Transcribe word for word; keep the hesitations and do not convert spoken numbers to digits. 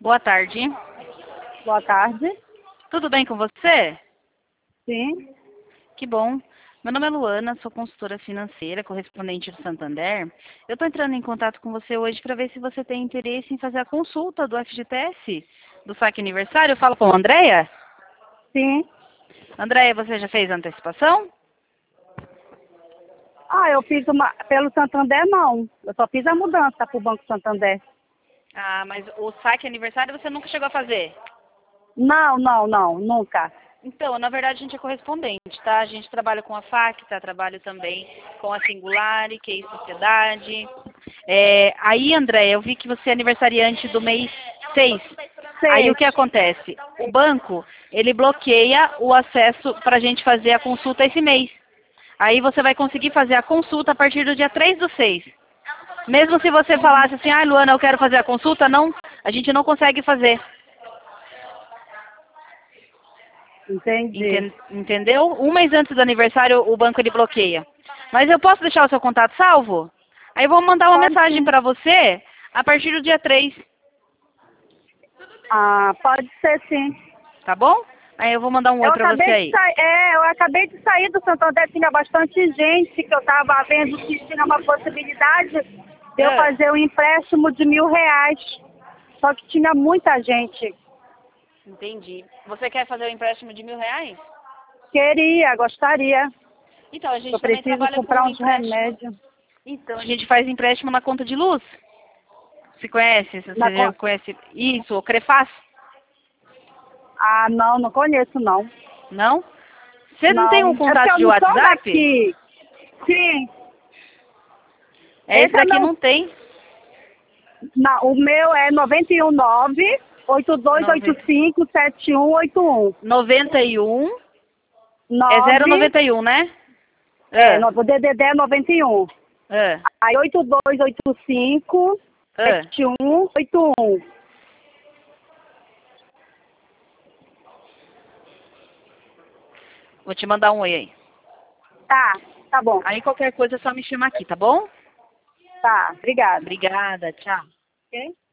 Boa tarde. Boa tarde. Tudo bem com você? Sim. Que bom. Meu nome é Luana, sou consultora financeira, correspondente do Santander. Eu estou entrando em contato com você hoje para ver se você tem interesse em fazer a consulta do F G T S, do saque aniversário. Eu falo com a Andréia? Sim. Andréia, você já fez a antecipação? Ah, eu fiz uma. Pelo Santander, não. Eu só fiz a mudança para o Banco Santander. Ah, mas o saque aniversário você nunca chegou a fazer? Não, não, não, nunca. Então, na verdade, a gente é correspondente, tá? A gente trabalha com a Facta, trabalha também com a Singulari, que é Sociedade. É, aí, André, eu vi que você é aniversariante do mês seis. Aí, o Sei. que acontece? O banco, ele bloqueia o acesso para a gente fazer a consulta esse mês. Aí, você vai conseguir fazer a consulta a partir do dia três do seis. Mesmo se você falasse assim, ah, Luana, eu quero fazer a consulta, não, a gente não consegue fazer. Entendi. Enten- Entendeu? Um mês antes do aniversário, o banco ele bloqueia. Mas eu posso deixar o seu contato salvo? Aí eu vou mandar uma Pode mensagem sim. para você a partir do dia três, Ah, pode ser sim. tá bom? Aí eu vou mandar um oi Eu para você acabei de aí. sair. É, eu acabei de sair do Santander, tinha bastante gente que eu estava vendo que tinha uma possibilidade de eu Ah, fazer um empréstimo de mil reais. Só que tinha muita gente. entendi. Você quer fazer o empréstimo de mil reais? Queria, gostaria. Então, a Eu gente também preciso trabalha com comprar o uns empréstimo. remédios. Então, a gente faz empréstimo na conta de luz. Você conhece? Na Você já conta. conhece isso? O Crefaz? Ah, não, não conheço, não. Não? Você não tem um Não. É porque contato eu de não sou WhatsApp? daqui. Sim. É, esse Esse eu daqui não. não tem. Não, o meu é nove nove oito dois oito cinco sete um oito um. noventa e um é zero nove noventa e um, né? É, Ah, no- o D D D é noventa e um. ah, Aí oito dois oito cinco ah. sete um oito um. Vou te mandar um oi aí. Tá, tá bom. Aí qualquer coisa é só me chamar aqui, tá bom? Tá, obrigada. Obrigada, tchau. Ok?